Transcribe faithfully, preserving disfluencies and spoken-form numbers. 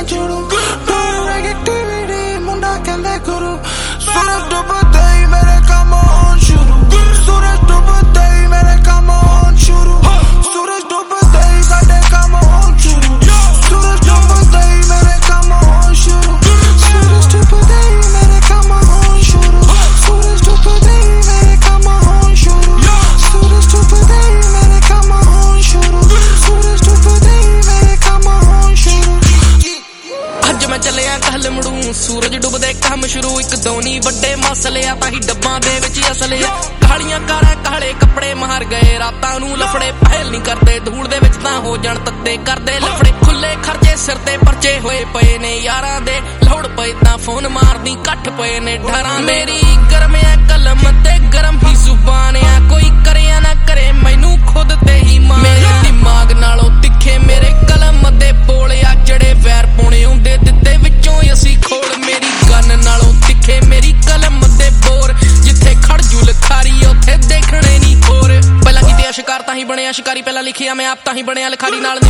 ਛੋੜੂ negativity ਮੁੰਡਾ ਕਹਿੰਦੇ ਗੁਰੂ ਸੂਰਜ ਡੁੱਬਦਾ ਹੀ ਮੇਰੇ ਕੰਮ ਹੋਣ ਸ਼ੁਰੂ ਸੂਰਜ ਡੁੱਬਦਾ ਹੀ ਮੇਰੇ ਕੰਮ ਹੋਣ ਸ਼ੁਰੂ ਸੂਰਜ ਡੁੱਬਦਾ ਹੀ ਸਾਡੇ ਕੰਮ ਹੋਣ ਸ਼ੁਰੂ ਸੂਰਜ ਡੁੱਬਦਾ ਹੀ ਮੇਰੇ ਕੰਮ ਹੋਣ ਸ਼ੁਰੂ ਸੂਰਜ ਡੁੱਬਦਾ ਹੀ ਮੇਰੇ ਕੰਮ ਹੋਣ ਸ਼ੁਰੂ ਸੂਰਜ ਡੁੱਬਦਾ ਹੀ ਮੇਰੇ ਕੰਮ ਹੋਣ ਸ਼ੁਰੂ ਸੂਰਜ ਡੁੱਬਦਾ ਹੀ ਮੇਰੇ ਕੰਮ ਹੋਣ ਸ਼ੁਰੂ ਸੂਰਜ ਡੁੱਬਦਾ ਹੀ ਮੇਰੇ ਕੰਮ ਹੋਣ ਸ਼ੁਰੂ ਅੱਜ ਮੈਂ ਚੱਲਿਆ ਕੱਲ ਮੜੂ ਸੂਰਜ ਡੁੱਬਦੇ ਕੰਮ ਸ਼ੁਰੂ ਇੱਕ ਦੋਨੀ ਵੱਡੇ ਮਸਲੇ ਆ ਤਾਂ ਹੀ ਡੱਬਾਂ ਦੇ ਵਿੱਚ ਅਸਲੇ ਆ ਕਾਲੀਆਂ ਕਾਰਾਂ ਕਾਲੇ ਕੱਪੜੇ ਮਾਰ ਗਏ ਰਾਤਾਂ ਨੂੰ ਲਫੜੇ ਪਹਿਲ ਨਹੀਂ ਕਰਦੇ ਧੂੜ ਦੇ ਵਿੱਚ ਤਾਂ ਹੋ ਜਾਣ ਤੱਤੇ ਕਰਦੇ ਲਫੜੇ ਖੁੱਲੇ ਖਰਚੇ ਸਿਰ ਤੇ ਪਰਚੇ ਹੋਏ ਪਏ ਨੇ ਯਾਰਾਂ ਦੇ ਲੋੜ ਪਏ ਤਾਂ ਫੋਨ ਮਾਰਦੀ ਕੱਠ ਪਏ ਨੇ ਡਰਾਂ ਮੇਰੀ ਗਰਮ ਆ ਕਲਮ ਤੇ ਗਰਮ ਹੀ ਜ਼ੁਬਾਨ ਆ ਕੋਈ ਕਰਿਆ ਨਾ ਕਰੇ ਮੈਨੂੰ ਖੁਦ ਤੇ ਹੀ ਮਾਣ ਮੇਰੇ ਦਿਮਾਗ ਨਾਲੋਂ ਤਿੱਖੇ ਮੇਰੇ ਕਲਮ ਦੇ ਬੋਲ ਆ ਜਿਹੜੇ ਵੈਰ ਪਾਉਣੇ ਹੁੰਦੇ ਦਿੱਤੇ ਵਿੱਚੋਂ ਅਸੀਂ ਖੋਲ ਮੇਰੀ ਗਨ ਨਾਲੋਂ ਤਿੱਖੇ ਮੇਰੀ ਕਲਮ ਦੇ ਬੋਰ ਜਿੱਥੇ ਖੜ ਜੂ ਲਖਾਰੀ ਉੱਥੇ ਦੇਖਣੇ ਨਹੀਂ ਹੋਰ ਪਹਿਲਾਂ ਕੀਤੇ ਸ਼ਿਕਾਰ ਤਾਂ ਹੀ ਬਣਿਆ ਸ਼ਿਕਾਰੀ ਪਹਿਲਾਂ ਲਿਖਿਆ ਮੈਂ ਆਪ ਤਾਂ ਹੀ ਬਣਿਆ ਲਿਖਾਰੀ ਨਾਲ